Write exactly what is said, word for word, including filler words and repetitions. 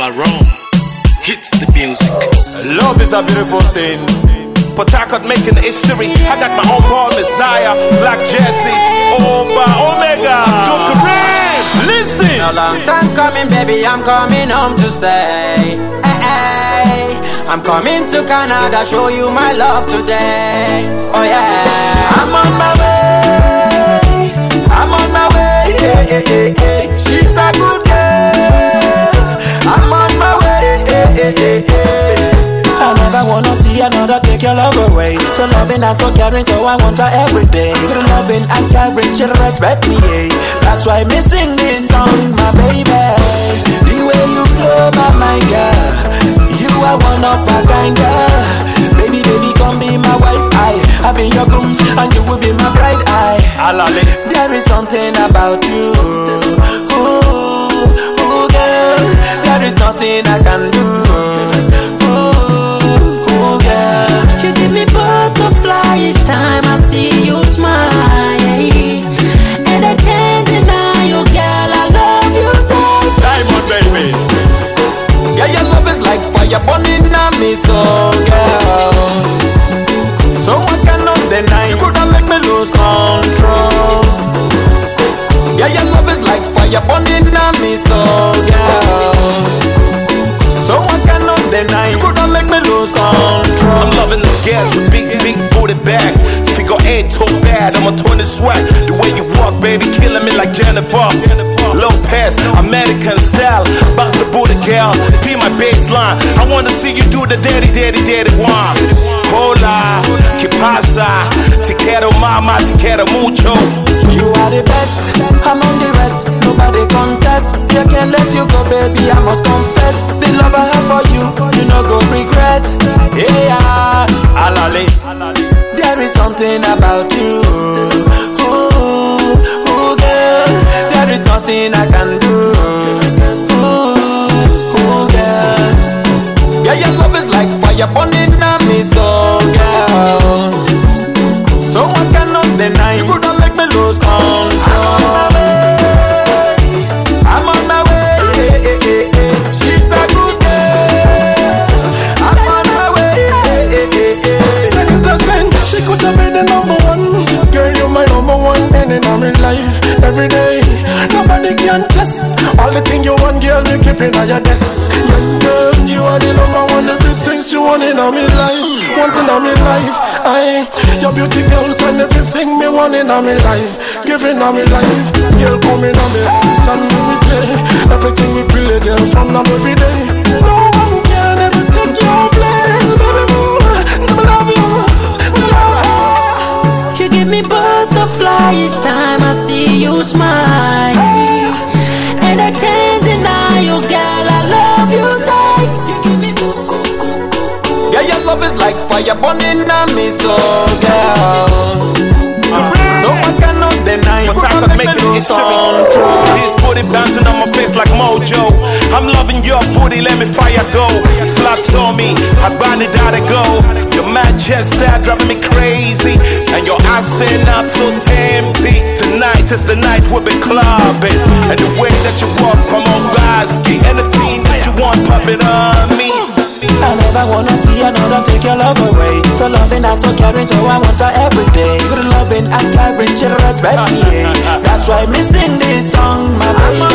Barone hits the music. Love is a beautiful thing. Port Harcourt making history. I got my own Paul Messiah, Black Jesse, Oba, Omega, Abdul Karim. Listen. A long time coming, baby, I'm coming home to stay. Hey, hey. I'm coming to Canada, show you my love today. Oh yeah. I'm on my way. I'm on my way. Hey, hey, hey, hey. She's a good girl. I'm on my way. Hey, hey, hey, hey. I never wanna see another take your love away. So loving and so caring, so I want her every day. Good loving and caring, she respect me, yeah. That's why me sing this song, my baby. The way you blow my mind, girl, you are one of a kind, girl. Baby, baby, come be my wife, I I'll be your groom and you will be my bride, I Alale. There is something about you, ooh, ooh, girl. There is nothing I can do. You give me butterfly each time I see you smile, and I can't deny you, girl. I love you, babe. Diamond, baby. Yeah, your love is like fire burning on me, so girl. So I cannot deny. You coulda make me lose control. Yeah, your love is like fire burning on me, so girl. So I cannot deny. You coulda make me lose control. I'm loving the gas with big, big booty back. Figure eight, too bad, I'm a twenty swag. The way you walk, baby, killing me like Jennifer Lopez, American style. Bounce the booty, girl, be my baseline. I wanna see you do the daddy, daddy, daddy one. Hola, que pasa? Te quiero mama, te quiero mucho. You are the best, among the rest. Nobody contest. You can't let you go, baby, I must confess. The love I have for you, you no go regret. Yeah, Alale. there is something about you, ooh, ooh, girl. There is nothing I can do, ooh, ooh, girl. Yeah, your love is like fire burning on me, so girl. So I cannot deny. You coulda make me lose control. I'm on my way. Hey, hey, hey, hey. She's a good girl. I'm on my way. Hey, hey, hey, hey. Seconds a sin, she could have been the number one. Girl, you're my number one, and in my life every day. Nobody can test all the things you want, girl. You keep in your desk. Yes, girl, you are the number one. Everything you want in my life, once in my life. I, your beauty girls and everything me want in my life, giving my life. Girl, come in on me, and we play everything we play, girl, from now every day. No one can ever take your place, baby boo. I love you, I love you. You give me butterfly each time I see you smile, and I can't deny you, girl. I love you, babe. You give me boo, boo, boo, boo. Yeah, your love is like fire burning on me, so girl. So I cannot deny. Port Harcourt making history. This booty bouncing on my face like Mojo. I'm loving your booty, let me fire go. Flat on me, I bind it out and go. Your Manchester driving me crazy, and your eyes say not so tempting. Tonight is the night we'll be clubbing, and the way that you walk, come on, basket. Anything that you want, pop it on me. I never wanna see another take your love away. So loving and so caring, so I want her every day. Good loving and caring, she respect me, yeah. That's why me sing this song, my baby.